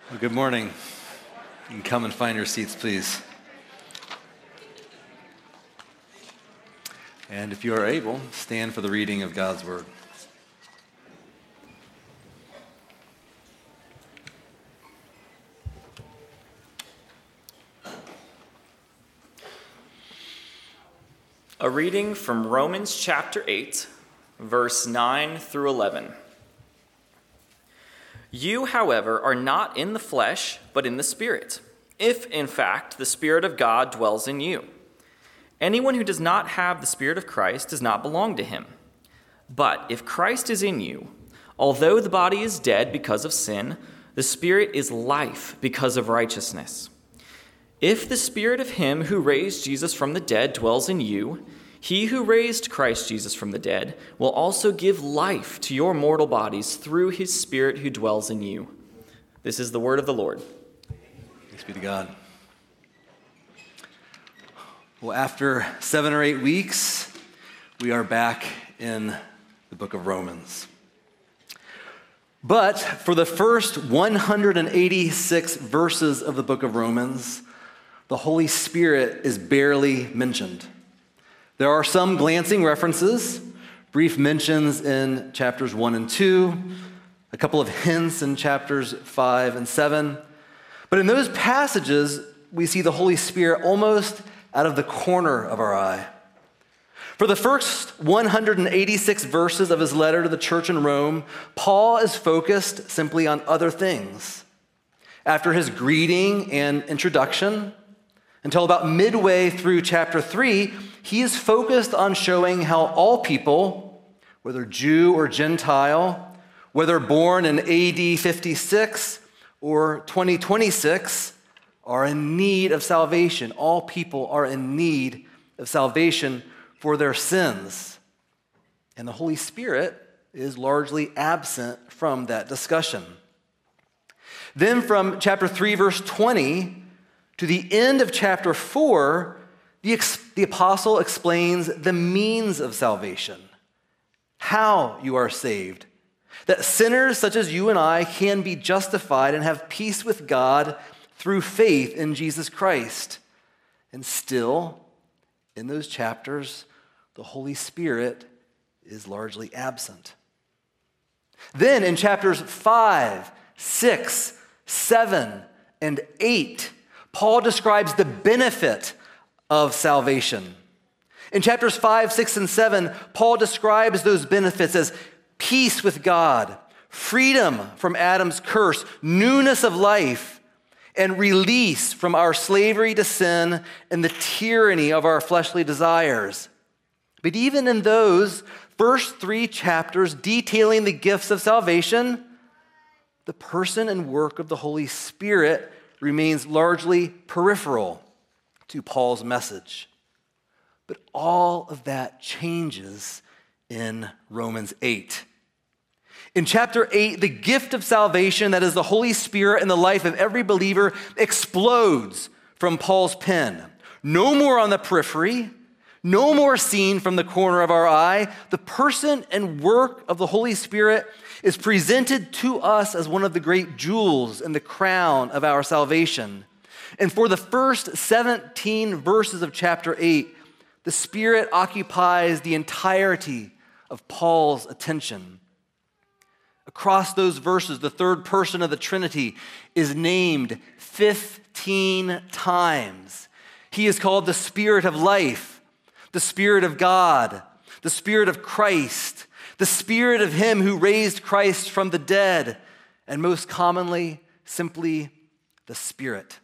Well, good morning. You can come and find your seats, please. And if you are able, stand for the reading of God's Word. A reading from Romans chapter 8, verse 9 through 11. You, however, are not in the flesh, but in the Spirit, if, in fact, the Spirit of God dwells in you. Anyone who does not have the Spirit of Christ does not belong to him. But if Christ is in you, although the body is dead because of sin, the Spirit is life because of righteousness. If the Spirit of him who raised Jesus from the dead dwells in you, he who raised Christ Jesus from the dead will also give life to your mortal bodies through his Spirit who dwells in you. This is the word of the Lord. Thanks be to God. Well, after 7 or 8 weeks, we are back in the book of Romans. But for the first 186 verses of the book of Romans, the Holy Spirit is barely mentioned. There are some glancing references, brief mentions in chapters 1 and 2, a couple of hints in chapters 5 and 7. But in those passages, we see the Holy Spirit almost out of the corner of our eye. For the first 186 verses of his letter to the church in Rome, Paul is focused simply on other things. After his greeting and introduction, until about midway through chapter 3, he is focused on showing how all people, whether Jew or Gentile, whether born in AD 56 or 2026, are in need of salvation. All people are in need of salvation for their sins. And the Holy Spirit is largely absent from that discussion. Then from chapter 3, verse 20, to the end of chapter 4, the apostle explains the means of salvation, how you are saved, that sinners such as you and I can be justified and have peace with God through faith in Jesus Christ. And still, in those chapters, the Holy Spirit is largely absent. Then in chapters 5, 6, 7, and 8, Paul describes the benefit of salvation. In chapters 5, 6, and 7, Paul describes those benefits as peace with God, freedom from Adam's curse, newness of life, and release from our slavery to sin and the tyranny of our fleshly desires. But even in those first 3 chapters detailing the gifts of salvation, the person and work of the Holy Spirit remains largely peripheral to Paul's message. But all of that changes in Romans 8. In chapter 8, the gift of salvation, that is the Holy Spirit in the life of every believer, explodes from Paul's pen. No more on the periphery, no more seen from the corner of our eye. The person and work of the Holy Spirit is presented to us as one of the great jewels in the crown of our salvation. And for the first 17 verses of chapter 8, the Spirit occupies the entirety of Paul's attention. Across those verses, the third person of the Trinity is named 15 times. He is called the Spirit of life, the Spirit of God, the Spirit of Christ, the Spirit of him who raised Christ from the dead, and most commonly, simply the Spirit.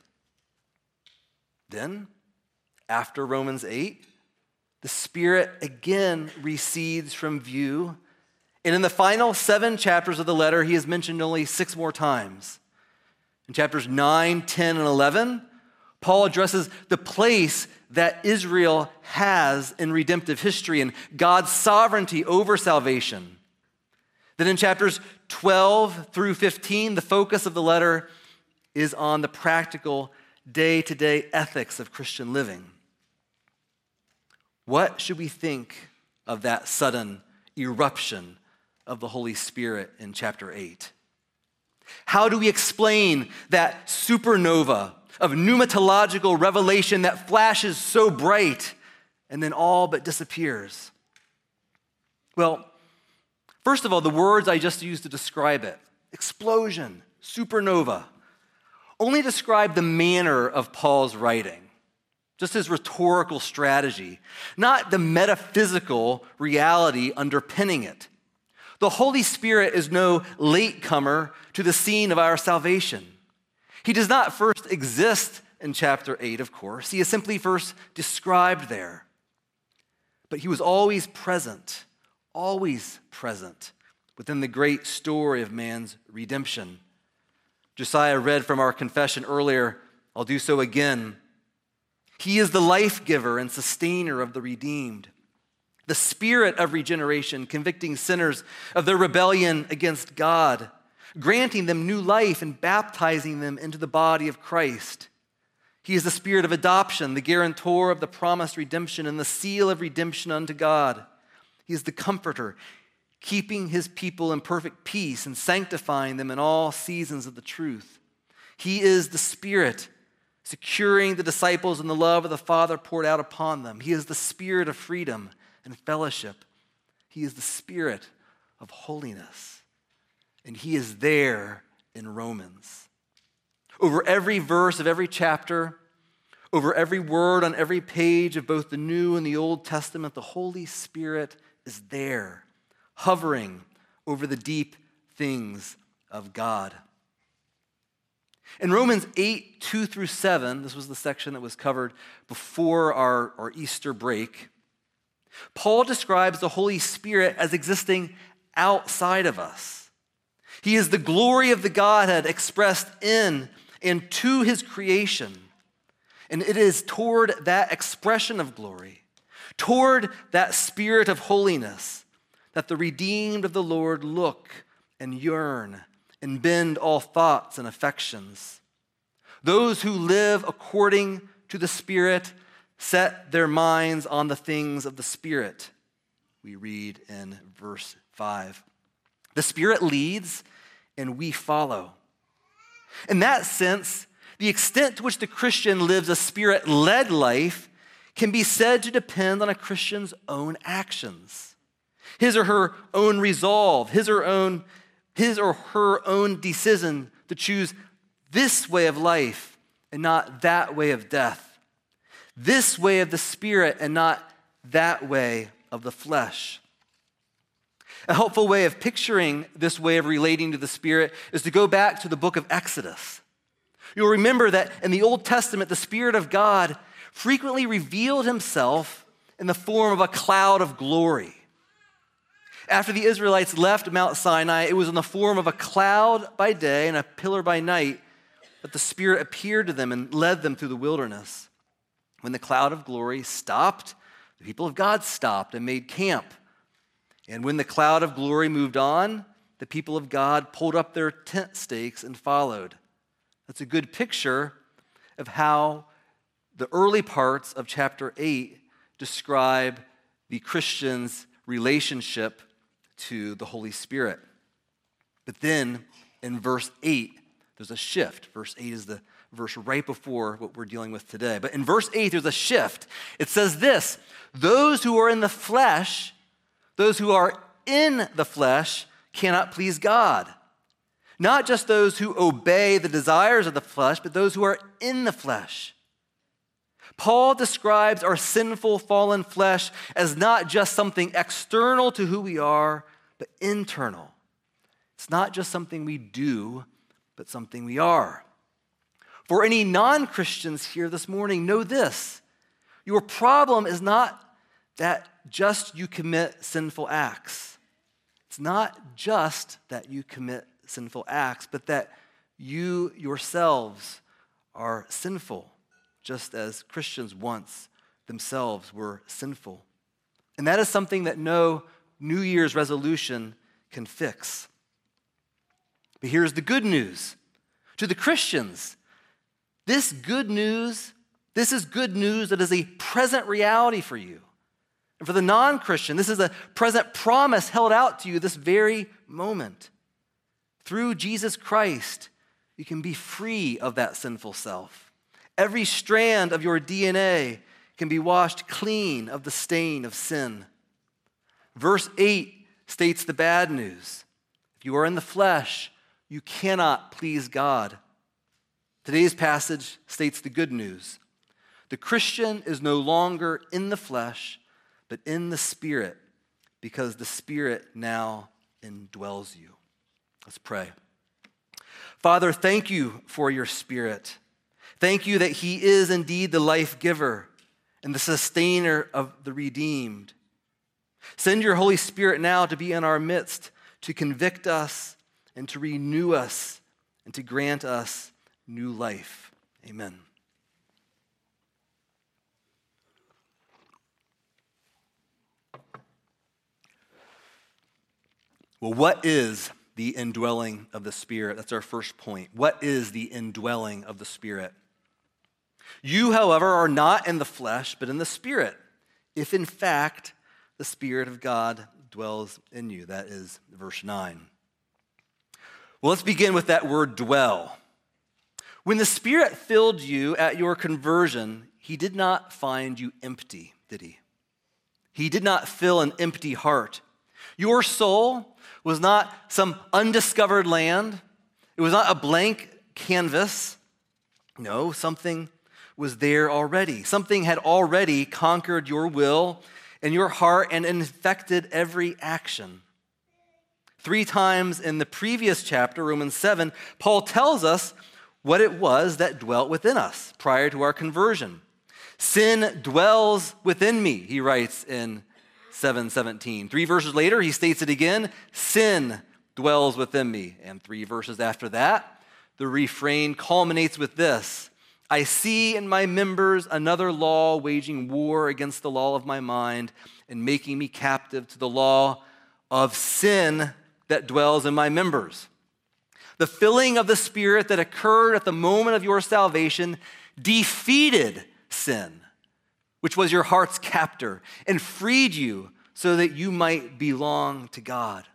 Then, after Romans 8, the Spirit again recedes from view, and in the final 7 chapters of the letter, he is mentioned only 6 more times. In chapters 9, 10, and 11, Paul addresses the place that Israel has in redemptive history and God's sovereignty over salvation. Then in chapters 12 through 15, the focus of the letter is on the practical day-to-day ethics of Christian living. What should we think of that sudden eruption of the Holy Spirit in chapter 8? How do we explain that supernova of pneumatological revelation that flashes so bright and then all but disappears? Well, first of all, the words I just used to describe it, explosion, supernova, only describe the manner of Paul's writing, just his rhetorical strategy, not the metaphysical reality underpinning it. The Holy Spirit is no latecomer to the scene of our salvation. He does not first exist in chapter 8, of course. He is simply first described there. But he was always present within the great story of man's redemption. Josiah read from our confession earlier. I'll do so again. He is the life giver and sustainer of the redeemed, the spirit of regeneration, convicting sinners of their rebellion against God, granting them new life and baptizing them into the body of Christ. He is the spirit of adoption, the guarantor of the promised redemption and the seal of redemption unto God. He is the comforter, keeping his people in perfect peace and sanctifying them in all seasons of the truth. He is the Spirit, securing the disciples in the love of the Father poured out upon them. He is the Spirit of freedom and fellowship. He is the Spirit of holiness. And he is there in Romans. Over every verse of every chapter, over every word on every page of both the New and the Old Testament, the Holy Spirit is there, hovering over the deep things of God. In Romans 8, 2 through 7, this was the section that was covered before our Easter break, Paul describes the Holy Spirit as existing outside of us. He is the glory of the Godhead expressed in and to his creation. And it is toward that expression of glory, toward that spirit of holiness, that the redeemed of the Lord look and yearn and bend all thoughts and affections. Those who live according to the Spirit set their minds on the things of the Spirit, we read in verse 5. The Spirit leads and we follow. In that sense, the extent to which the Christian lives a Spirit-led life can be said to depend on a Christian's own actions, his or her own resolve, his or her own decision to choose this way of life and not that way of death, this way of the Spirit and not that way of the flesh. A helpful way of picturing this way of relating to the Spirit is to go back to the book of Exodus. You'll remember that in the Old Testament, the Spirit of God frequently revealed himself in the form of a cloud of glory. After the Israelites left Mount Sinai, it was in the form of a cloud by day and a pillar by night that the Spirit appeared to them and led them through the wilderness. When the cloud of glory stopped, the people of God stopped and made camp. And when the cloud of glory moved on, the people of God pulled up their tent stakes and followed. That's a good picture of how the early parts of chapter 8 describe the Christian's relationship to the Holy Spirit. But then in verse 8, there's a shift. Verse 8 is the verse right before what we're dealing with today. But in verse 8, there's a shift. It says this: those who are in the flesh, those who are in the flesh cannot please God. Not just those who obey the desires of the flesh, but those who are in the flesh. Paul describes our sinful, fallen flesh as not just something external to who we are, but internal. It's not just something we do, but something we are. For any non-Christians here this morning, know this: your problem is not that just you commit sinful acts. It's not just that you commit sinful acts, but that you yourselves are sinful, just as Christians once themselves were sinful. And that is something that no New Year's resolution can fix. But here's the good news. To the Christians, this is good news that is a present reality for you. And for the non-Christian, this is a present promise held out to you this very moment. Through Jesus Christ, you can be free of that sinful self. Every strand of your DNA can be washed clean of the stain of sin. Verse 8 states the bad news. If you are in the flesh, you cannot please God. Today's passage states the good news. The Christian is no longer in the flesh, but in the Spirit, because the Spirit now indwells you. Let's pray. Father, thank you for your Spirit. Thank you that he is indeed the life giver and the sustainer of the redeemed. Send your Holy Spirit now to be in our midst, to convict us and to renew us and to grant us new life. Amen. Well, what is the indwelling of the Spirit? That's our first point. What is the indwelling of the Spirit? You, however, are not in the flesh, but in the Spirit, if in fact the Spirit of God dwells in you. That is verse 9. Well, let's begin with that word dwell. When the Spirit filled you at your conversion, he did not find you empty, did he? He did not fill an empty heart. Your soul was not some undiscovered land. It was not a blank canvas. No, something was there already. Something had already conquered your will and your heart and infected every action. 3 times in the previous chapter, Romans 7, Paul tells us what it was that dwelt within us prior to our conversion. Sin dwells within me, he writes in 7:17. 3 verses later, he states it again, sin dwells within me. And 3 verses after that, the refrain culminates with this, I see in my members another law waging war against the law of my mind and making me captive to the law of sin that dwells in my members. The filling of the Spirit that occurred at the moment of your salvation defeated sin, which was your heart's captor, and freed you so that you might belong to God.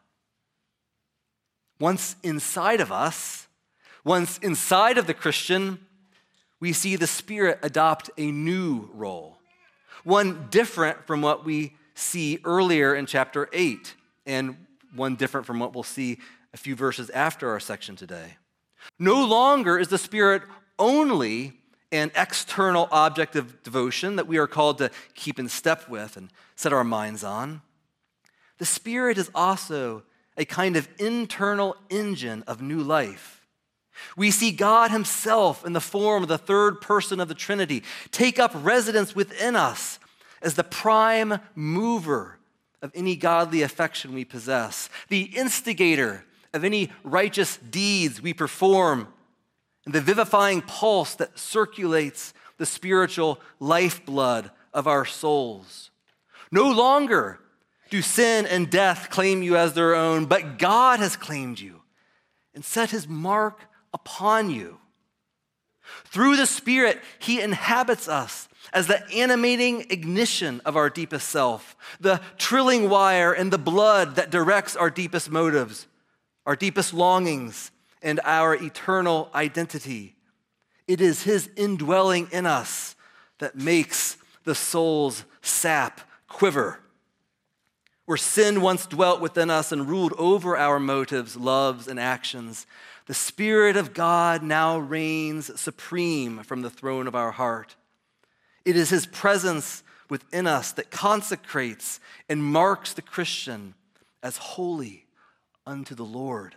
Once inside of us, once inside of the Christian, we see the Spirit adopt a new role, one different from what we see earlier in chapter 8, and one different from what we'll see a few verses after our section today. No longer is the Spirit only an external object of devotion that we are called to keep in step with and set our minds on. The Spirit is also a kind of internal engine of new life. We see God himself in the form of the third person of the Trinity take up residence within us as the prime mover of any godly affection we possess, the instigator of any righteous deeds we perform, and the vivifying pulse that circulates the spiritual lifeblood of our souls. No longer do sin and death claim you as their own, but God has claimed you and set his mark upon you. Through the Spirit, he inhabits us as the animating ignition of our deepest self, the trilling wire and the blood that directs our deepest motives, our deepest longings, and our eternal identity. It is his indwelling in us that makes the soul's sap quiver. Where sin once dwelt within us and ruled over our motives, loves, and actions, the Spirit of God now reigns supreme from the throne of our heart. It is his presence within us that consecrates and marks the Christian as holy unto the Lord.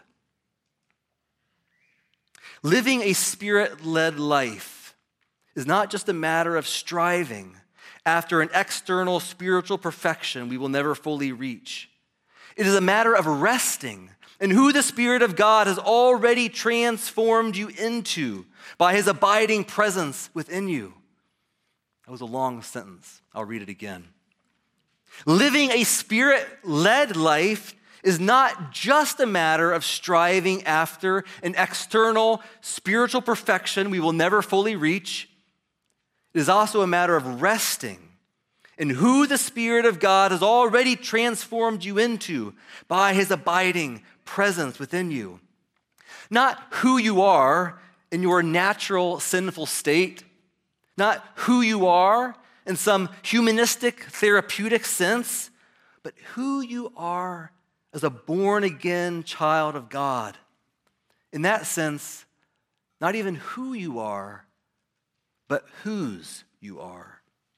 Living a Spirit-led life is not just a matter of striving after an external spiritual perfection we will never fully reach. It is a matter of resting in who the Spirit of God has already transformed you into by his abiding presence within you. That was a long sentence. I'll read it again. Living a Spirit-led life is not just a matter of striving after an external spiritual perfection we will never fully reach. It is also a matter of resting in who the Spirit of God has already transformed you into by his abiding presence within you. Not who you are in your natural sinful state, not who you are in some humanistic therapeutic sense, but who you are as a born-again child of God. In that sense, not even who you are, but whose you are.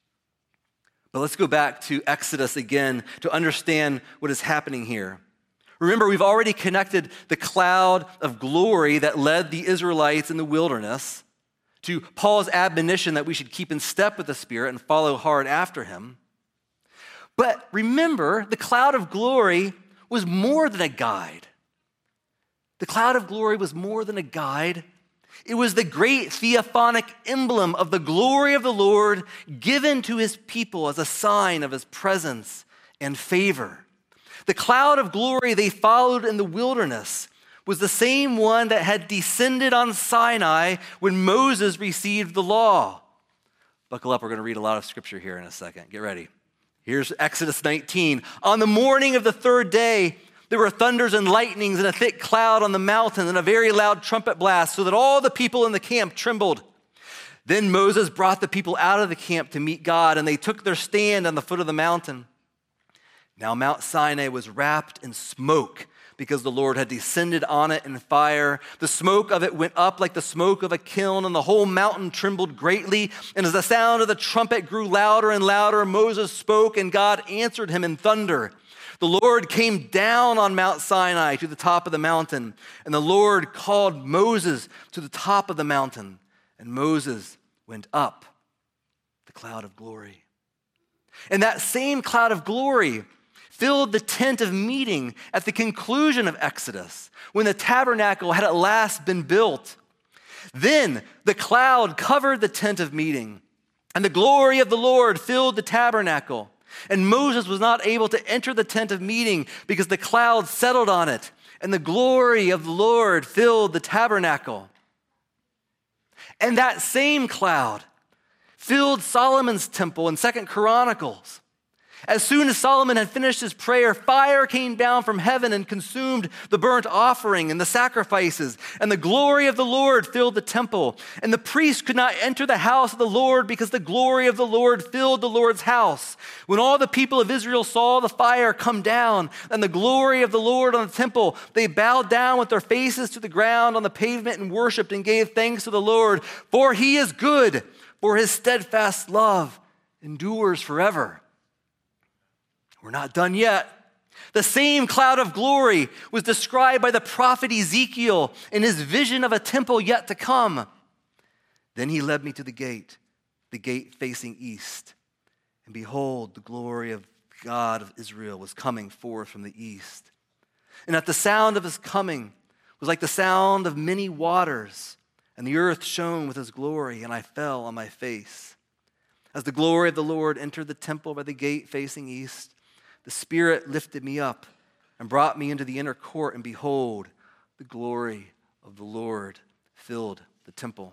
But let's go back to Exodus again to understand what is happening here. Remember, we've already connected the cloud of glory that led the Israelites in the wilderness to Paul's admonition that we should keep in step with the Spirit and follow hard after him. But remember, the cloud of glory was more than a guide. The cloud of glory was more than a guide. It was the great theophanic emblem of the glory of the Lord given to his people as a sign of his presence and favor. The cloud of glory they followed in the wilderness was the same one that had descended on Sinai when Moses received the law. Buckle up, we're going to read a lot of scripture here in a second. Get ready. Here's Exodus 19. On the morning of the third day, there were thunders and lightnings and a thick cloud on the mountain and a very loud trumpet blast, so that all the people in the camp trembled. Then Moses brought the people out of the camp to meet God, and they took their stand on the foot of the mountain. Now Mount Sinai was wrapped in smoke because the Lord had descended on it in fire. The smoke of it went up like the smoke of a kiln, and the whole mountain trembled greatly. And as the sound of the trumpet grew louder and louder, Moses spoke, and God answered him in thunder. The Lord came down on Mount Sinai to the top of the mountain, and the Lord called Moses to the top of the mountain, and Moses went up the cloud of glory. And that same cloud of glory filled the tent of meeting at the conclusion of Exodus, when the tabernacle had at last been built. Then the cloud covered the tent of meeting, and the glory of the Lord filled the tabernacle. And Moses was not able to enter the tent of meeting because the cloud settled on it, and the glory of the Lord filled the tabernacle. And that same cloud filled Solomon's temple in 2 Chronicles. As soon as Solomon had finished his prayer, fire came down from heaven and consumed the burnt offering and the sacrifices, and the glory of the Lord filled the temple. And the priests could not enter the house of the Lord because the glory of the Lord filled the Lord's house. When all the people of Israel saw the fire come down and the glory of the Lord on the temple, they bowed down with their faces to the ground on the pavement and worshiped and gave thanks to the Lord, for he is good, for his steadfast love endures forever. We're not done yet. The same cloud of glory was described by the prophet Ezekiel in his vision of a temple yet to come. Then he led me to the gate facing east. And behold, the glory of God of Israel was coming forth from the east. And at the sound of his coming was like the sound of many waters, and the earth shone with his glory, and I fell on my face. As the glory of the Lord entered the temple by the gate facing east, the Spirit lifted me up and brought me into the inner court, and behold, the glory of the Lord filled the temple.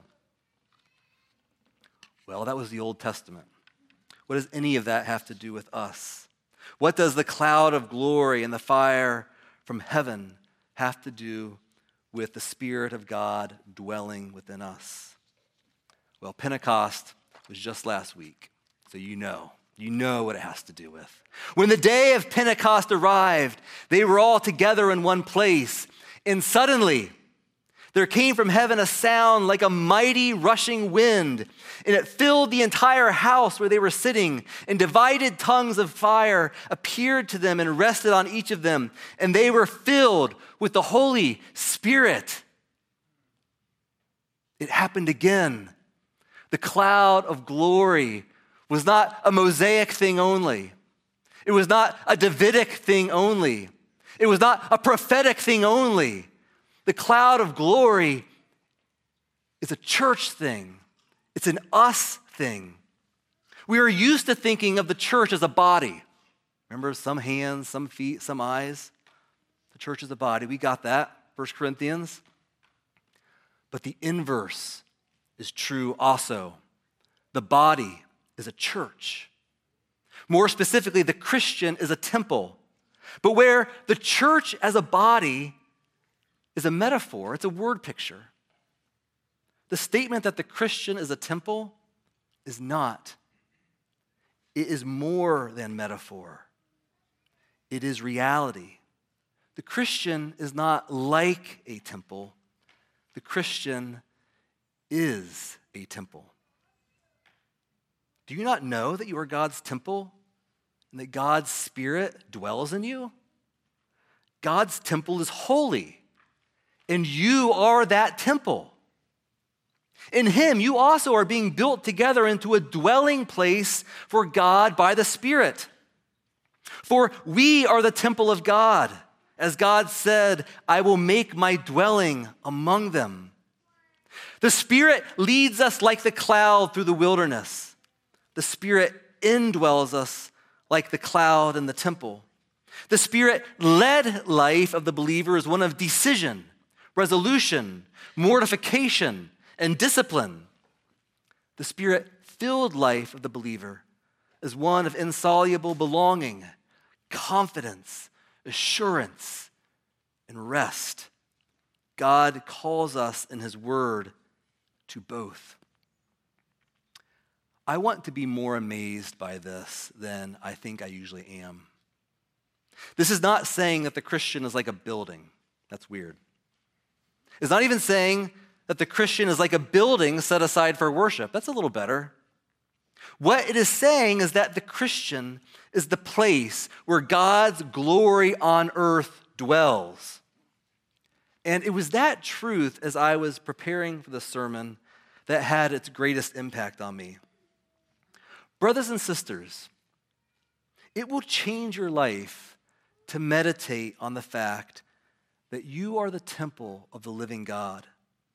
Well, that was the Old Testament. What does any of that have to do with us? What does the cloud of glory and the fire from heaven have to do with the Spirit of God dwelling within us? Well, Pentecost was just last week, so you know what it has to do with. When the day of Pentecost arrived, they were all together in one place, and suddenly there came from heaven a sound like a mighty rushing wind, and it filled the entire house where they were sitting, and divided tongues of fire appeared to them and rested on each of them, and they were filled with the Holy Spirit. It happened again. The cloud of glory was not a Mosaic thing only. It was not a Davidic thing only. It was not a prophetic thing only. The cloud of glory is a church thing. It's an us thing. We are used to thinking of the church as a body. Remember, some hands, some feet, some eyes. The church is a body. We got that, 1 Corinthians. But the inverse is true also. The body is a church. More specifically, the Christian is a temple. But where the church as a body is a metaphor. It's a word picture. The statement that the Christian is a temple is not. It is more than metaphor. It is reality. The Christian is not like a temple. The Christian is a temple. Do you not know that you are God's temple and that God's Spirit dwells in you? God's temple is holy, and you are that temple. In Him, you also are being built together into a dwelling place for God by the Spirit. For we are the temple of God. As God said, I will make my dwelling among them. The Spirit leads us like the cloud through the wilderness. The Spirit indwells us like the cloud in the temple. The Spirit-led life of the believer is one of decision, resolution, mortification, and discipline. The Spirit-filled life of the believer is one of insoluble belonging, confidence, assurance, and rest. God calls us in His Word to both. I want to be more amazed by this than I think I usually am. This is not saying that the Christian is like a building. That's weird. It's not even saying that the Christian is like a building set aside for worship. That's a little better. What it is saying is that the Christian is the place where God's glory on earth dwells. And it was that truth, as I was preparing for the sermon, that had its greatest impact on me. Brothers and sisters, it will change your life to meditate on the fact that you are the temple of the living God.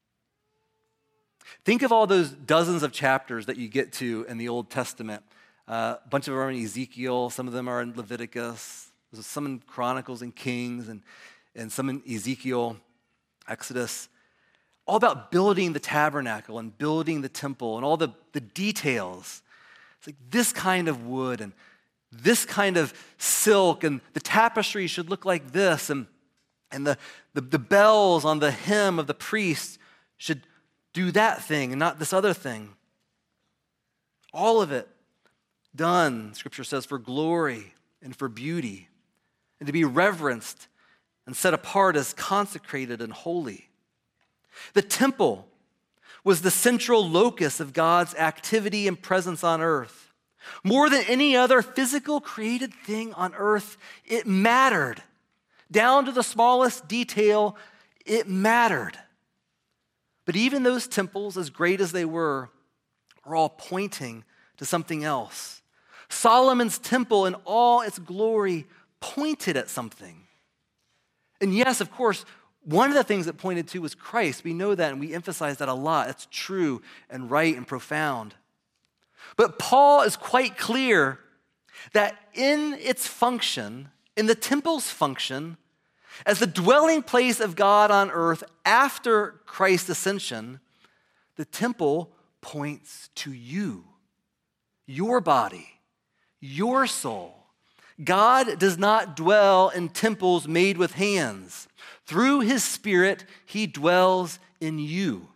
Think of all those dozens of chapters that you get to in the Old Testament. A bunch of them are in Ezekiel, some of them are in Leviticus, some in Chronicles and Kings, and some in Ezekiel, Exodus. All about building the tabernacle and building the temple and all the details. It's like this kind of wood and this kind of silk, and the tapestry should look like this, and the bells on the hem of the priest should do that thing and not this other thing. All of it done, Scripture says, for glory and for beauty, and to be reverenced and set apart as consecrated and holy. The temple was the central locus of God's activity and presence on earth. More than any other physical created thing on earth, it mattered. Down to the smallest detail, it mattered. But even those temples, as great as they were all pointing to something else. Solomon's temple in all its glory pointed at something. And yes, of course, one of the things it pointed to was Christ. We know that, and we emphasize that a lot. It's true and right and profound. But Paul is quite clear that in its function, in the temple's function, as the dwelling place of God on earth after Christ's ascension, the temple points to you, your body, your soul. God does not dwell in temples made with hands. Through His Spirit, He dwells in you.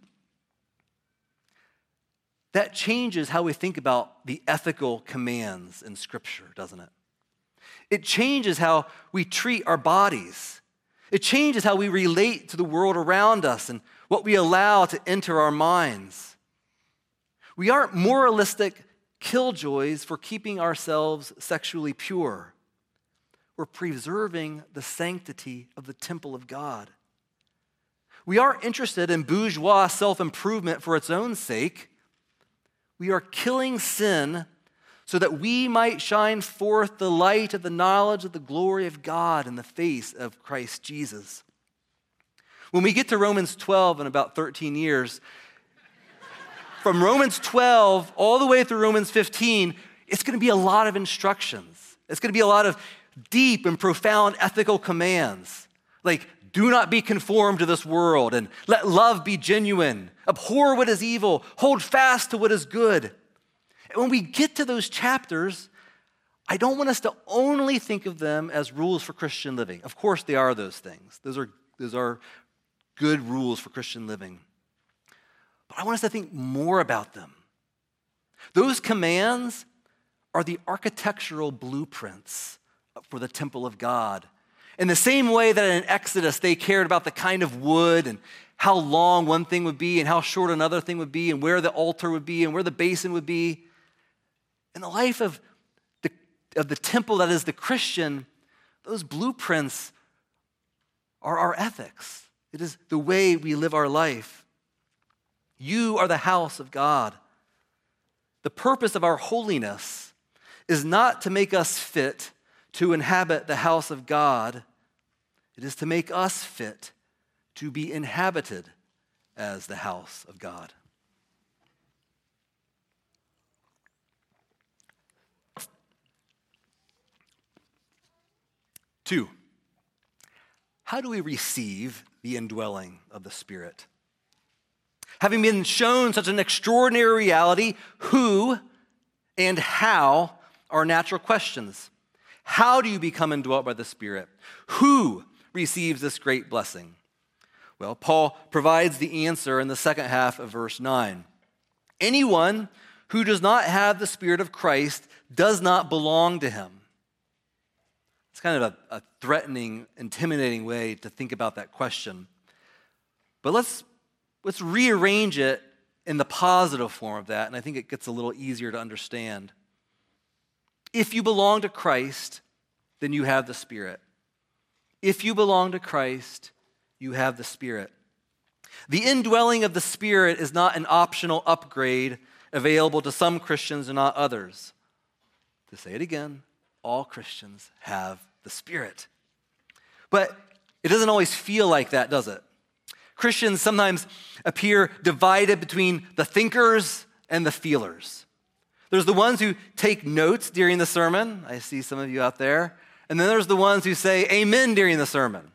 That changes how we think about the ethical commands in Scripture, doesn't it? It changes how we treat our bodies. It changes how we relate to the world around us and what we allow to enter our minds. We aren't moralistic killjoys for keeping ourselves sexually pure. We're preserving the sanctity of the temple of God. We aren't interested in bourgeois self-improvement for its own sake. We are killing sin so that we might shine forth the light of the knowledge of the glory of God in the face of Christ Jesus. When we get to Romans 12 in about 13 years, from Romans 12 all the way through Romans 15, it's going to be a lot of instructions. It's going to be a lot of deep and profound ethical commands, like do not be conformed to this world, and let love be genuine, abhor what is evil, hold fast to what is good. And when we get to those chapters, I don't want us to only think of them as rules for Christian living. Of course, they are those things. Those are good rules for Christian living. But I want us to think more about them. Those commands are the architectural blueprints for the temple of God. In the same way that in Exodus they cared about the kind of wood and how long one thing would be and how short another thing would be and where the altar would be and where the basin would be. In the life of the temple that is the Christian, those blueprints are our ethics. It is the way we live our life. You are the house of God. The purpose of our holiness is not to make us fit to inhabit the house of God. It is to make us fit to be inhabited as the house of God. Two, how do we receive the indwelling of the Spirit? Having been shown such an extraordinary reality, who and how are natural questions. How do you become indwelt by the Spirit? Who receives this great blessing? Well, Paul provides the answer in the second half of verse 9. Anyone who does not have the Spirit of Christ does not belong to him. It's kind of a threatening, intimidating way to think about that question. But let's rearrange it in the positive form of that, and I think it gets a little easier to understand. If you belong to Christ, then you have the Spirit. If you belong to Christ, you have the Spirit. The indwelling of the Spirit is not an optional upgrade available to some Christians and not others. To say it again, all Christians have the Spirit. But it doesn't always feel like that, does it? Christians sometimes appear divided between the thinkers and the feelers. There's the ones who take notes during the sermon. I see some of you out there. And then there's the ones who say amen during the sermon.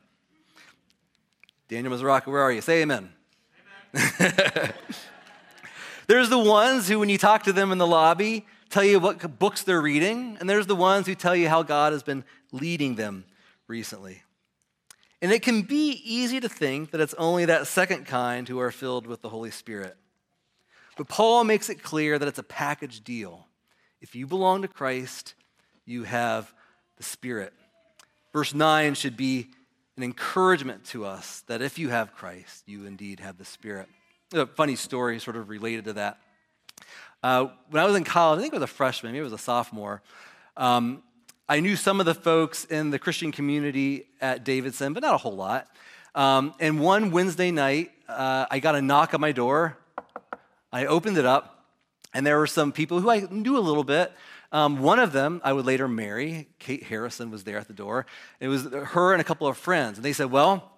Daniel Mazaraka, where are you? Say amen. Amen. There's the ones who, when you talk to them in the lobby, tell you what books they're reading. And there's the ones who tell you how God has been leading them recently. And it can be easy to think that it's only that second kind who are filled with the Holy Spirit. But Paul makes it clear that it's a package deal. If you belong to Christ, you have the Spirit. Verse 9 should be an encouragement to us that if you have Christ, you indeed have the Spirit. A funny story sort of related to that. When I was in college, I think I was a freshman, maybe I was a sophomore, I knew some of the folks in the Christian community at Davidson, but not a whole lot. And one Wednesday night, I got a knock on my door. I opened it up, and there were some people who I knew a little bit. One of them I would later marry. Kate Harrison was there at the door. It was her and a couple of friends. And they said, well,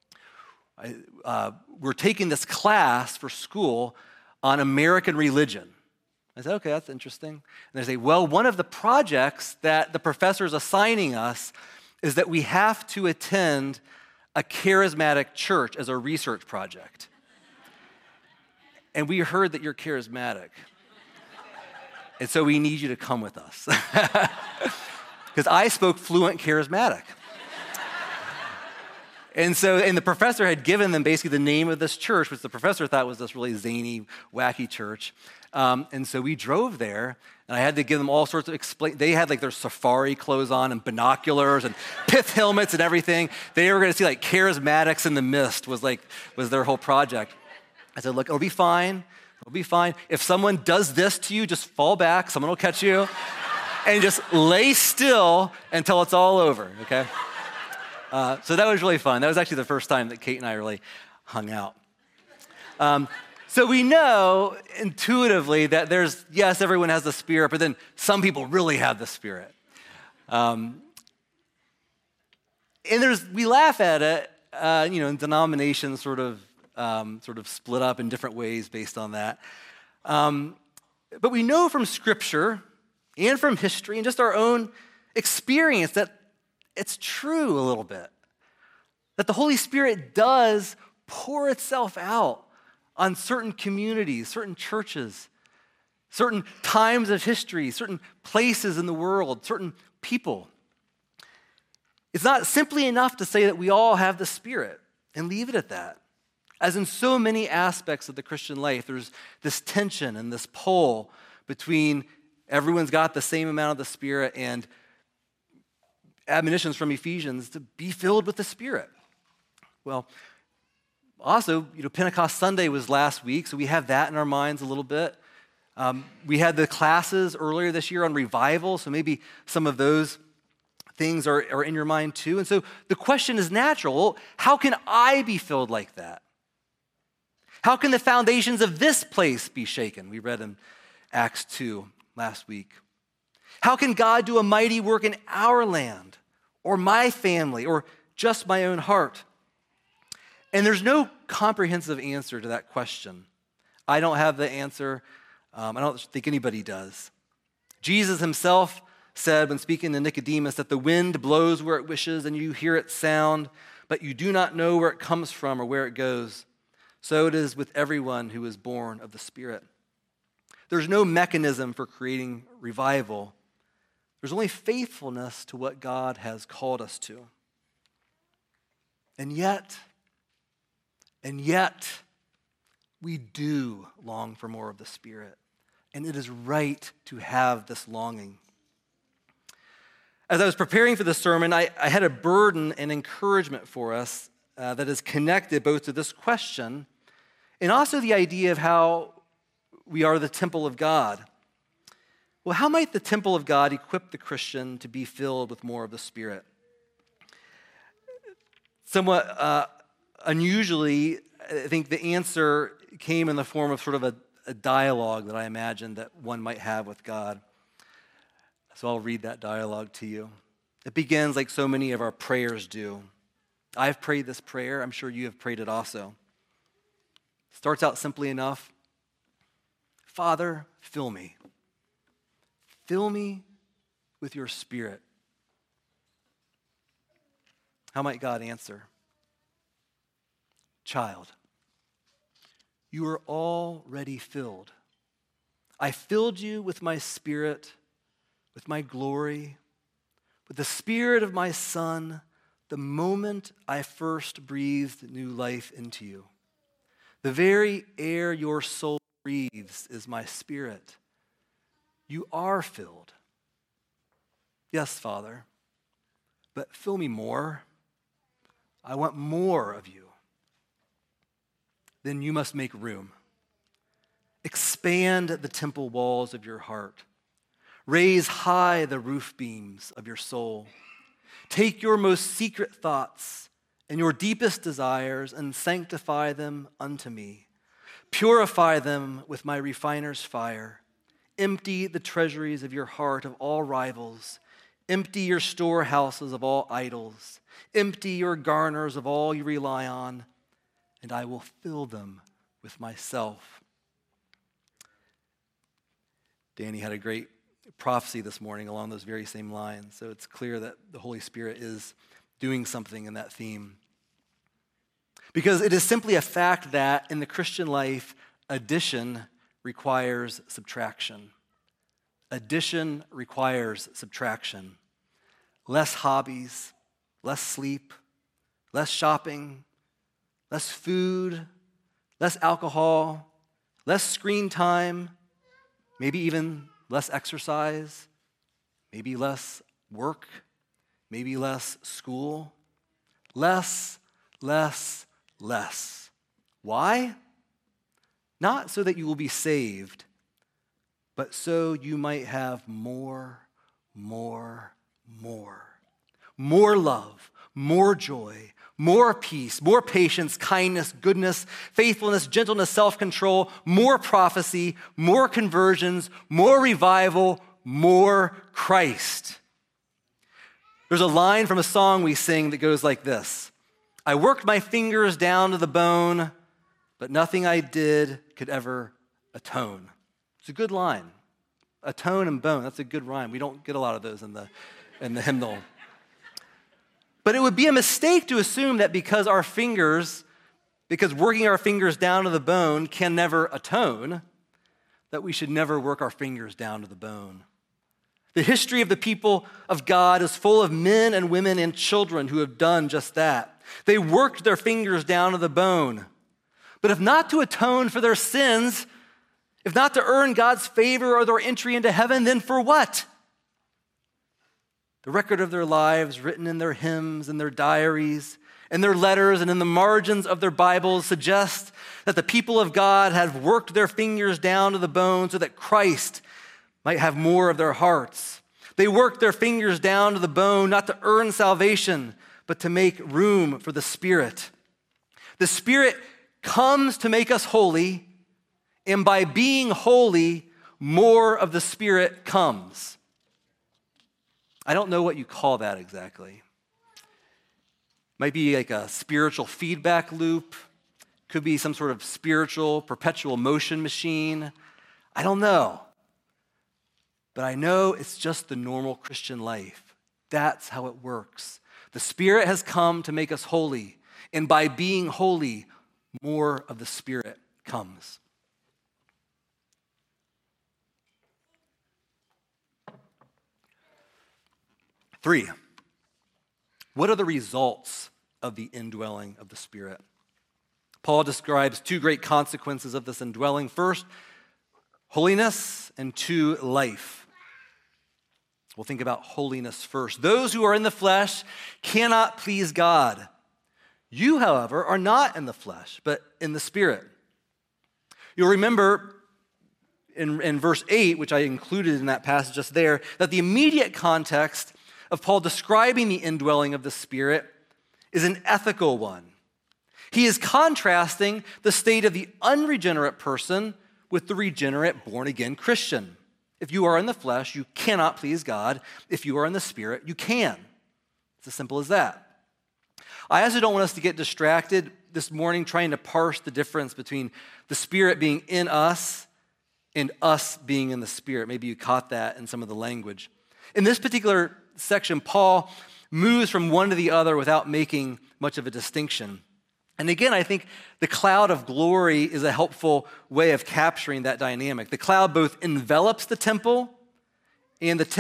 we're taking this class for school on American religion. I said, okay, that's interesting. And they say, well, one of the projects that the professor is assigning us is that we have to attend a charismatic church as a research project. And we heard that you're charismatic. And so we need you to come with us. Because I spoke fluent charismatic. And the professor had given them basically the name of this church, which the professor thought was this really zany, wacky church. And so we drove there, and I had to give them all sorts of they had like their safari clothes on and binoculars and pith helmets and everything. They were going to see like charismatics in the mist was their whole project. I said, look, it'll be fine. It'll be fine. If someone does this to you, just fall back. Someone will catch you. And just lay still until it's all over, okay? So that was really fun. That was actually the first time that Kate and I really hung out. So we know intuitively that yes, everyone has the Spirit, but then some people really have the Spirit. And we laugh at it, and denominations sort of split up in different ways based on that. But we know from Scripture and from history and just our own experience that it's true a little bit. That the Holy Spirit does pour itself out on certain communities, certain churches, certain times of history, certain places in the world, certain people. It's not simply enough to say that we all have the Spirit and leave it at that. As in so many aspects of the Christian life, there's this tension and this pull between everyone's got the same amount of the Spirit and admonitions from Ephesians to be filled with the Spirit. Well, also, Pentecost Sunday was last week, so we have that in our minds a little bit. We had the classes earlier this year on revival, so maybe some of those things are in your mind too. And so the question is natural. Well, how can I be filled like that? How can the foundations of this place be shaken? We read in Acts 2 last week. How can God do a mighty work in our land or my family or just my own heart? And there's no comprehensive answer to that question. I don't have the answer. I don't think anybody does. Jesus himself said when speaking to Nicodemus that the wind blows where it wishes and you hear its sound, but you do not know where it comes from or where it goes. So it is with everyone who is born of the Spirit. There's no mechanism for creating revival. There's only faithfulness to what God has called us to. And yet, we do long for more of the Spirit. And it is right to have this longing. As I was preparing for this sermon, I had a burden and encouragement for us that is connected both to this question and also the idea of how we are the temple of God. Well, how might the temple of God equip the Christian to be filled with more of the Spirit? Somewhat unusually, I think the answer came in the form of sort of a dialogue that I imagined that one might have with God. So I'll read that dialogue to you. It begins like so many of our prayers do. I've prayed this prayer. I'm sure you have prayed it also. Starts out simply enough. Father, fill me. Fill me with your Spirit. How might God answer? Child, you are already filled. I filled you with my Spirit, with my glory, with the Spirit of my Son, the moment I first breathed new life into you. The very air your soul breathes is my Spirit. You are filled. Yes, Father, but fill me more. I want more of you. Then you must make room. Expand the temple walls of your heart. Raise high the roof beams of your soul. Take your most secret thoughts and your deepest desires and sanctify them unto me. Purify them with my refiner's fire. Empty the treasuries of your heart of all rivals. Empty your storehouses of all idols. Empty your garners of all you rely on, and I will fill them with myself. Danny had a great prophecy this morning along those very same lines, so it's clear that the Holy Spirit is doing something in that theme. Because it is simply a fact that in the Christian life, addition requires subtraction. Addition requires subtraction. Less hobbies, less sleep, less shopping, less food, less alcohol, less screen time, maybe even less exercise, maybe less work, maybe less school. Less. Why? Not so that you will be saved, but so you might have more love, more joy, more peace, more patience, kindness, goodness, faithfulness, gentleness, self-control, more prophecy, more conversions, more revival, more Christ. There's a line from a song we sing that goes like this: I worked my fingers down to the bone, but nothing I did could ever atone. It's a good line. Atone and bone, that's a good rhyme. We don't get a lot of those in the hymnal. But it would be a mistake to assume that because working our fingers down to the bone can never atone, that we should never work our fingers down to the bone. The history of the people of God is full of men and women and children who have done just that. They worked their fingers down to the bone. But if not to atone for their sins, if not to earn God's favor or their entry into heaven, then for what? The record of their lives written in their hymns and their diaries and their letters and in the margins of their Bibles suggest that the people of God have worked their fingers down to the bone so that Christ might have more of their hearts. They worked their fingers down to the bone not to earn salvation, but to make room for the Spirit. The Spirit comes to make us holy, and by being holy, more of the Spirit comes. I don't know what you call that exactly. Might be like a spiritual feedback loop. Could be some sort of spiritual perpetual motion machine. I don't know. But I know it's just the normal Christian life. That's how it works. The Spirit has come to make us holy, and by being holy, more of the Spirit comes. Three, what are the results of the indwelling of the Spirit? Paul describes two great consequences of this indwelling. First, holiness, and two, life. We'll think about holiness first. Those who are in the flesh cannot please God. You, however, are not in the flesh, but in the Spirit. You'll remember in verse 8, which I included in that passage just there, that the immediate context of Paul describing the indwelling of the Spirit is an ethical one. He is contrasting the state of the unregenerate person with the regenerate, born-again Christian. If you are in the flesh, you cannot please God. If you are in the Spirit, you can. It's as simple as that. I also don't want us to get distracted this morning trying to parse the difference between the Spirit being in us and us being in the Spirit. Maybe you caught that in some of the language. In this particular section, Paul moves from one to the other without making much of a distinction. And again, I think the cloud of glory is a helpful way of capturing that dynamic. The cloud both envelops the temple and the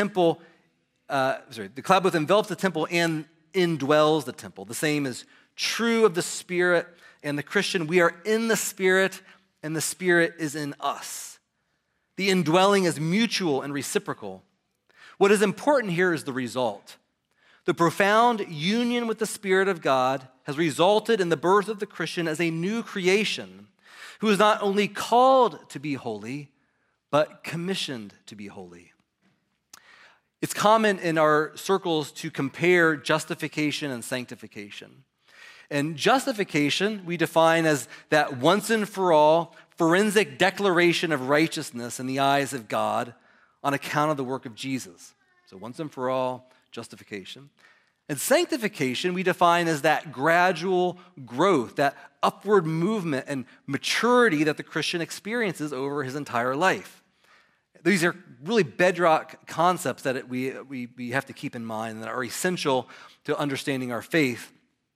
cloud both envelops the temple and indwells the temple. The same is true of the Spirit and the Christian. We are in the Spirit, and the Spirit is in us. The indwelling is mutual and reciprocal. What is important here is the result. The profound union with the Spirit of God has resulted in the birth of the Christian as a new creation who is not only called to be holy, but commissioned to be holy. It's common in our circles to compare justification and sanctification. And justification we define as that once and for all forensic declaration of righteousness in the eyes of God on account of the work of Jesus. So once and for all, justification. And sanctification we define as that gradual growth, that upward movement and maturity that the Christian experiences over his entire life. These are really bedrock concepts that we have to keep in mind and that are essential to understanding our faith.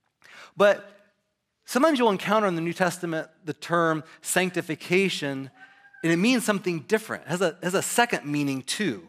But sometimes you'll encounter in the New Testament the term sanctification, and it means something different. It has a second meaning too.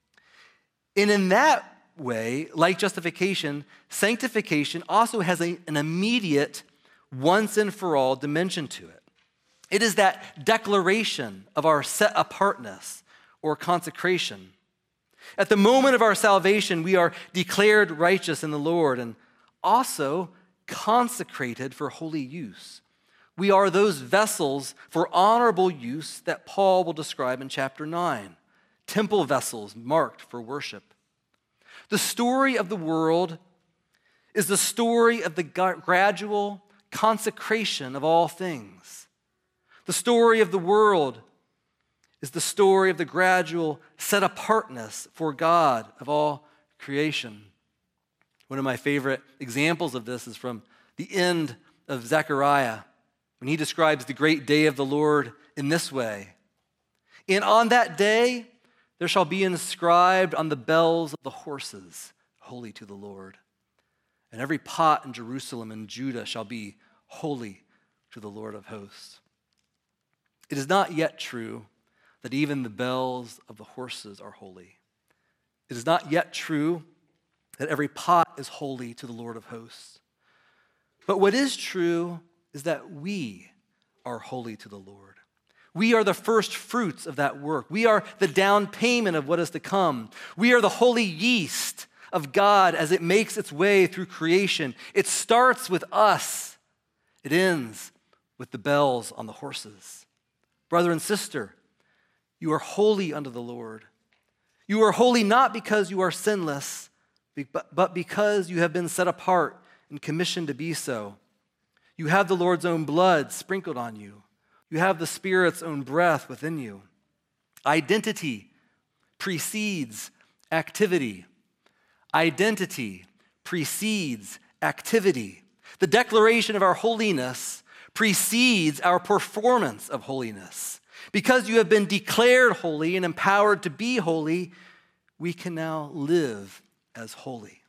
And in that way, like justification, sanctification also has an immediate, once and for all dimension to it. It is that declaration of our set apartness or consecration. At the moment of our salvation, we are declared righteous in the Lord and also consecrated for holy use. We are those vessels for honorable use that Paul will describe in chapter 9. Temple vessels marked for worship. The story of the world is the story of the gradual consecration of all things. The story of the world is the story of the gradual set-apartness for God of all creation. One of my favorite examples of this is from the end of Zechariah, when he describes the great day of the Lord in this way. And on that day, there shall be inscribed on the bells of the horses, holy to the Lord. And every pot in Jerusalem and Judah shall be holy to the Lord of hosts. It is not yet true that even the bells of the horses are holy. It is not yet true that every pot is holy to the Lord of hosts. But what is true is that we are holy to the Lord. We are the first fruits of that work. We are the down payment of what is to come. We are the holy yeast of God as it makes its way through creation. It starts with us. It ends with the bells on the horses. Brother and sister, you are holy unto the Lord. You are holy not because you are sinless, but because you have been set apart and commissioned to be so. You have the Lord's own blood sprinkled on you. You have the Spirit's own breath within you. Identity precedes activity. Identity precedes activity. The declaration of our holiness precedes our performance of holiness. Because you have been declared holy and empowered to be holy, we can now live as holy.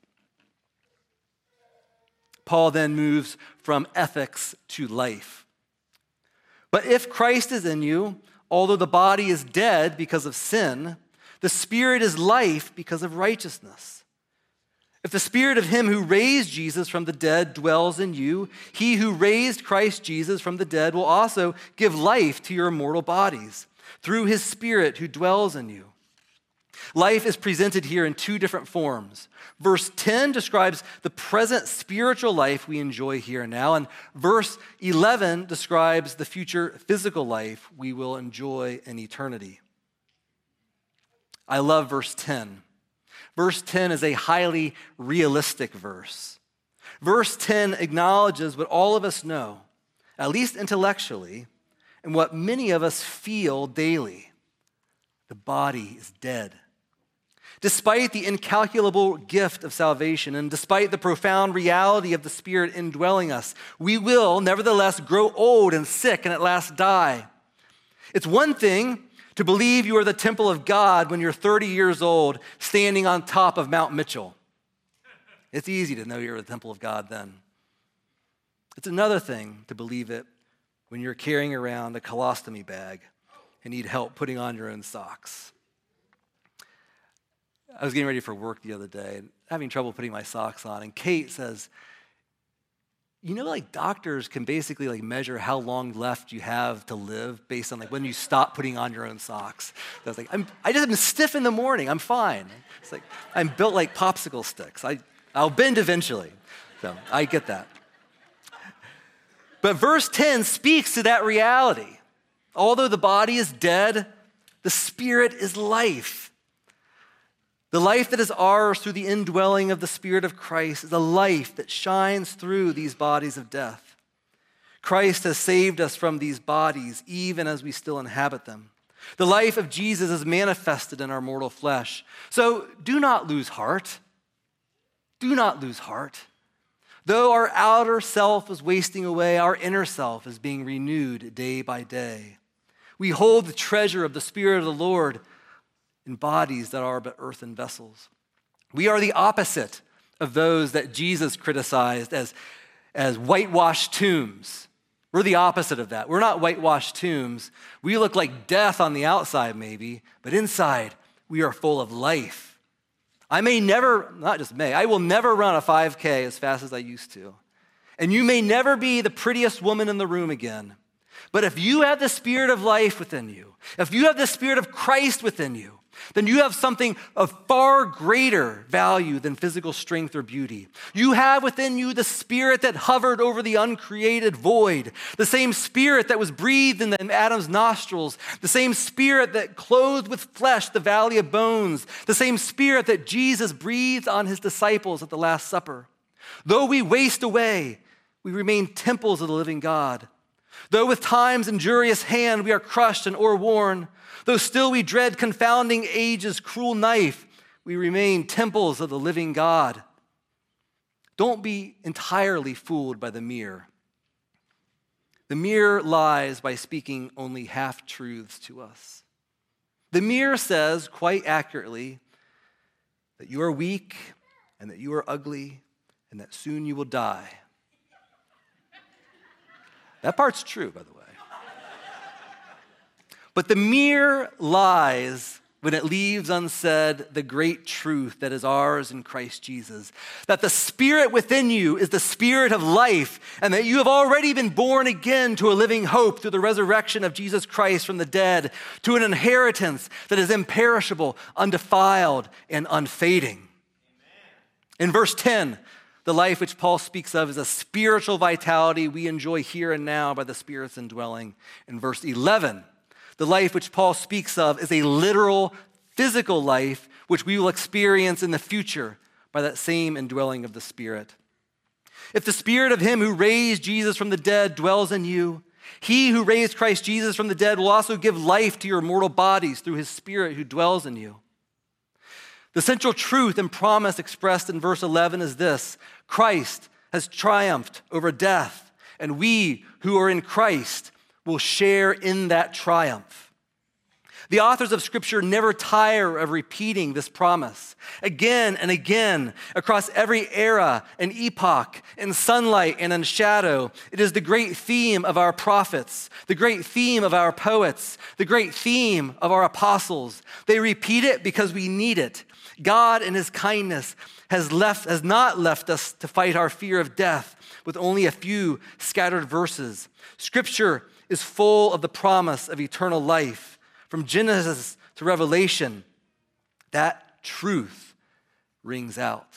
Paul then moves from ethics to life. But if Christ is in you, although the body is dead because of sin, the Spirit is life because of righteousness. If the Spirit of him who raised Jesus from the dead dwells in you, he who raised Christ Jesus from the dead will also give life to your mortal bodies through his Spirit who dwells in you. Life is presented here in two different forms. Verse 10 describes the present spiritual life we enjoy here and now, and verse 11 describes the future physical life we will enjoy in eternity. I love verse 10. Verse 10 is a highly realistic verse. Verse 10 acknowledges what all of us know, at least intellectually, and what many of us feel daily. The body is dead. Despite the incalculable gift of salvation and despite the profound reality of the Spirit indwelling us, we will nevertheless grow old and sick and at last die. It's one thing to believe you are the temple of God when you're 30 years old standing on top of Mount Mitchell. It's easy to know you're the temple of God then. It's another thing to believe it when you're carrying around a colostomy bag and need help putting on your own socks. I was getting ready for work the other day and having trouble putting my socks on, and Kate says, you know, like doctors can basically like measure how long left you have to live based on like when you stop putting on your own socks. So I was like, I just am stiff in the morning. I'm fine. It's like I'm built like popsicle sticks. I'll bend eventually. So I get that. But verse 10 speaks to that reality. Although the body is dead, the Spirit is life. The life that is ours through the indwelling of the Spirit of Christ is a life that shines through these bodies of death. Christ has saved us from these bodies, even as we still inhabit them. The life of Jesus is manifested in our mortal flesh. So do not lose heart. Do not lose heart. Though our outer self is wasting away, our inner self is being renewed day by day. We hold the treasure of the Spirit of the Lord in bodies that are but earthen vessels. We are the opposite of those that Jesus criticized as whitewashed tombs. We're the opposite of that. We're not whitewashed tombs. We look like death on the outside maybe, but inside we are full of life. I will never run a 5K as fast as I used to. And you may never be the prettiest woman in the room again. But if you have the Spirit of life within you, if you have the Spirit of Christ within you, then you have something of far greater value than physical strength or beauty. You have within you the Spirit that hovered over the uncreated void, the same Spirit that was breathed in Adam's nostrils, the same Spirit that clothed with flesh the valley of bones, the same Spirit that Jesus breathed on his disciples at the Last Supper. Though we waste away, we remain temples of the living God. Though with time's injurious hand we are crushed and o'erworn, though still we dread confounding age's cruel knife, we remain temples of the living God. Don't be entirely fooled by the mirror. The mirror lies by speaking only half-truths to us. The mirror says, quite accurately, that you are weak and that you are ugly and that soon you will die. That part's true, by the way. But the mirror lies when it leaves unsaid the great truth that is ours in Christ Jesus, that the Spirit within you is the Spirit of life, and that you have already been born again to a living hope through the resurrection of Jesus Christ from the dead, to an inheritance that is imperishable, undefiled, and unfading. Amen. In verse 10, the life which Paul speaks of is a spiritual vitality we enjoy here and now by the Spirit's indwelling. In verse 11, the life which Paul speaks of is a literal, physical life which we will experience in the future by that same indwelling of the Spirit. If the Spirit of him who raised Jesus from the dead dwells in you, he who raised Christ Jesus from the dead will also give life to your mortal bodies through his Spirit who dwells in you. The central truth and promise expressed in verse 11 is this: Christ has triumphed over death, and we who are in Christ will share in that triumph. The authors of Scripture never tire of repeating this promise again and again across every era and epoch, in sunlight and in shadow. It is the great theme of our prophets, the great theme of our poets, the great theme of our apostles. They repeat it because we need it. God in his kindness has not left us to fight our fear of death with only a few scattered verses. Scripture is full of the promise of eternal life. From Genesis to Revelation, that truth rings out.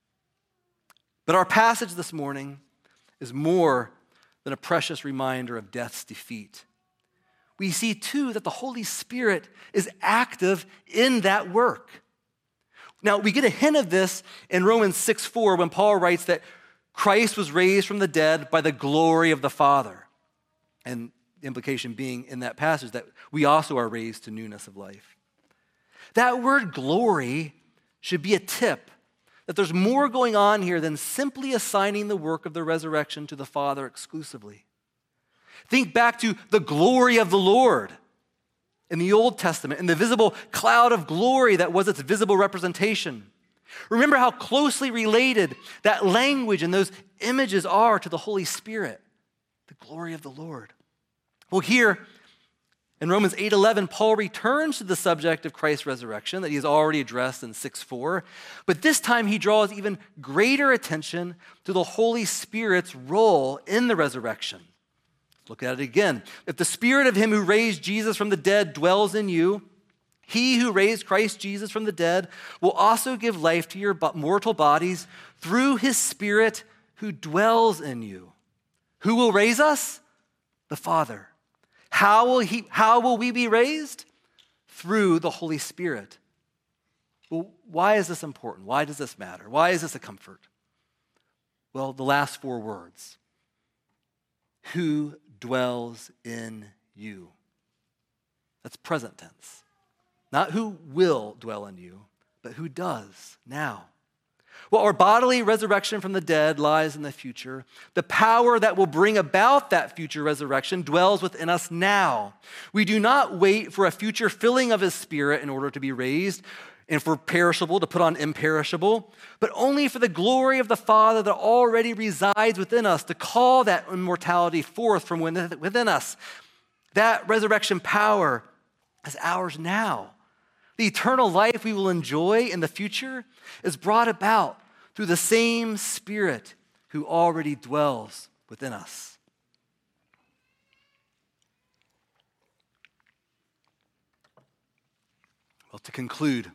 But our passage this morning is more than a precious reminder of death's defeat. We see too that the Holy Spirit is active in that work. Now, we get a hint of this in Romans 6:4 when Paul writes that Christ was raised from the dead by the glory of the Father. And the implication being in that passage that we also are raised to newness of life. That word glory should be a tip that there's more going on here than simply assigning the work of the resurrection to the Father exclusively. Think back to the glory of the Lord in the Old Testament, and the visible cloud of glory that was its visible representation. Remember how closely related that language and those images are to the Holy Spirit, the glory of the Lord. Well, here in Romans 8:11, Paul returns to the subject of Christ's resurrection that he has already addressed in 6:4, but this time he draws even greater attention to the Holy Spirit's role in the resurrection. Look at it again. If the Spirit of him who raised Jesus from the dead dwells in you, he who raised Christ Jesus from the dead will also give life to your mortal bodies through his Spirit who dwells in you. Who will raise us? The Father. How will we be raised? Through the Holy Spirit. Well, why is this important? Why does this matter? Why is this a comfort? Well, the last four words. Who dwells in you? That's present tense. Not who will dwell in you, but who does now. Well, our bodily resurrection from the dead lies in the future. The power that will bring about that future resurrection dwells within us now. We do not wait for a future filling of his Spirit in order to be raised and for perishable to put on imperishable, but only for the glory of the Father that already resides within us to call that immortality forth from within us. That resurrection power is ours now. The eternal life we will enjoy in the future is brought about through the same Spirit who already dwells within us. Well, to conclude,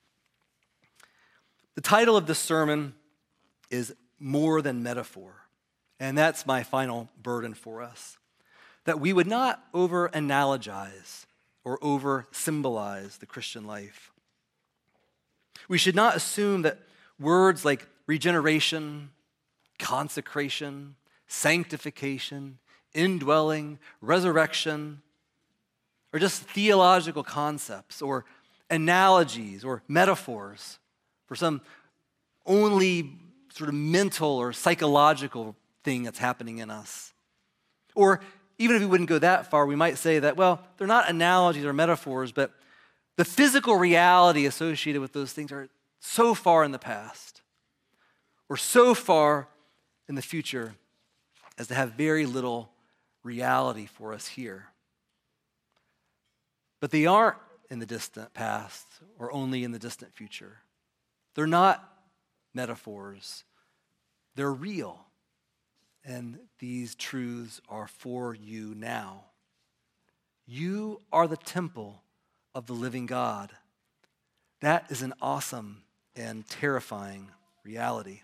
the title of this sermon is More Than Metaphor, and that's my final burden for us, that we would not over-analogize or over-symbolize the Christian life. We should not assume that words like regeneration, consecration, sanctification, indwelling, resurrection are just theological concepts or analogies or metaphors for some only sort of mental or psychological thing that's happening in us. Or even if we wouldn't go that far, we might say that, well, they're not analogies or metaphors, but the physical reality associated with those things are so far in the past or so far in the future as to have very little reality for us here. But they aren't in the distant past or only in the distant future. They're not metaphors. They're real. And these truths are for you now. You are the temple of the living God. That is an awesome and terrifying reality.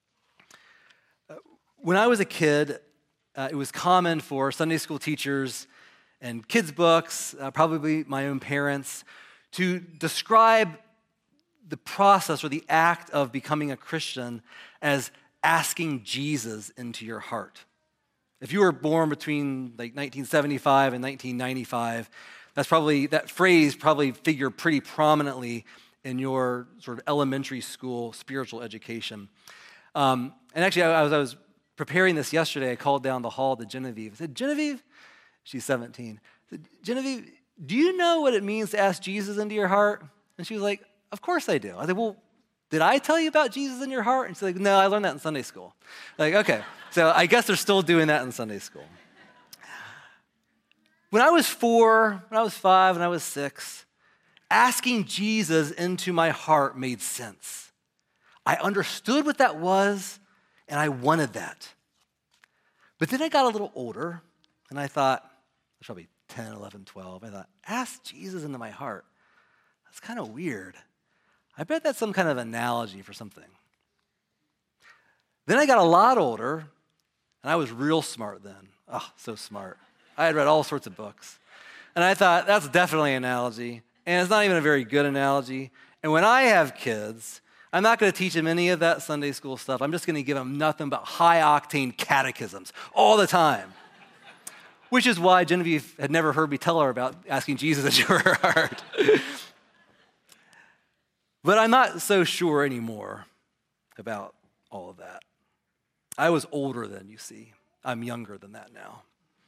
When I was a kid, it was common for Sunday school teachers and kids' books, probably my own parents, to describe the process or the act of becoming a Christian as asking Jesus into your heart. If you were born between like 1975 and 1995, that phrase probably figured pretty prominently in your sort of elementary school spiritual education. And actually, as I was preparing this yesterday, I called down the hall to Genevieve. I said, Genevieve, she's 17. I said, Genevieve, do you know what it means to ask Jesus into your heart? And she was like, of course I do. I said, well, did I tell you about Jesus in your heart? And she's like, no, I learned that in Sunday school. Like, okay, so I guess they're still doing that in Sunday school. When I was 4, when I was 5, when I was 6, asking Jesus into my heart made sense. I understood what that was, and I wanted that. But then I got a little older, and I thought, I was probably 10, 11, 12, I thought, ask Jesus into my heart. That's kind of weird. I bet that's some kind of analogy for something. Then I got a lot older, and I was real smart then. Oh, so smart. I had read all sorts of books. And I thought, that's definitely an analogy, and it's not even a very good analogy. And when I have kids, I'm not going to teach them any of that Sunday school stuff. I'm just going to give them nothing but high-octane catechisms all the time, which is why Genevieve had never heard me tell her about asking Jesus into her heart. But I'm not so sure anymore about all of that. I was older then, you see. I'm younger than that now.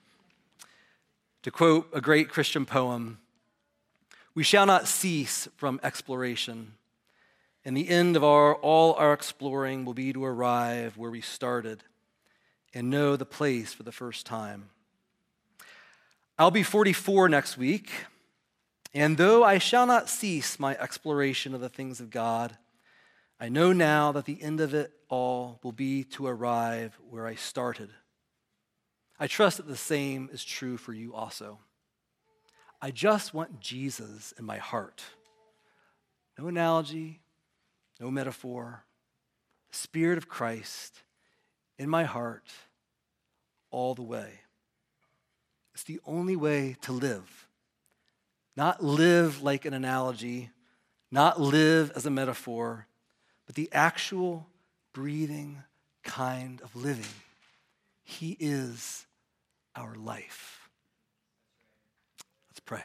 To quote a great Christian poem, we shall not cease from exploration, and the end of all our exploring will be to arrive where we started and know the place for the first time. I'll be 44 next week, and though I shall not cease my exploration of the things of God, I know now that the end of it all will be to arrive where I started. I trust that the same is true for you also. I just want Jesus in my heart. No analogy, no metaphor. The Spirit of Christ in my heart all the way. It's the only way to live. Not live like an analogy, not live as a metaphor, but the actual breathing kind of living. He is our life. Let's pray.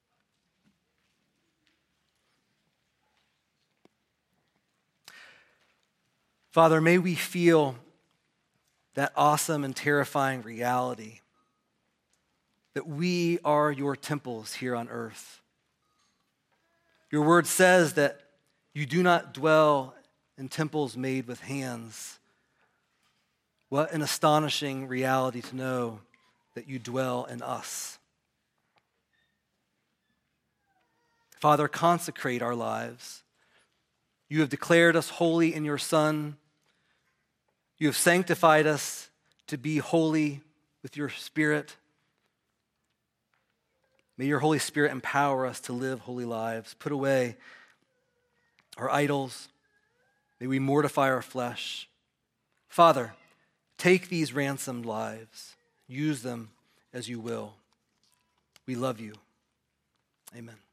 Father, may we feel that awesome and terrifying reality that we are your temples here on earth. Your word says that you do not dwell in temples made with hands. What an astonishing reality to know that you dwell in us. Father, consecrate our lives. You have declared us holy in your Son. You have sanctified us to be holy with your Spirit. May your Holy Spirit empower us to live holy lives, put away our idols. May we mortify our flesh. Father, take these ransomed lives, use them as you will. We love you. Amen.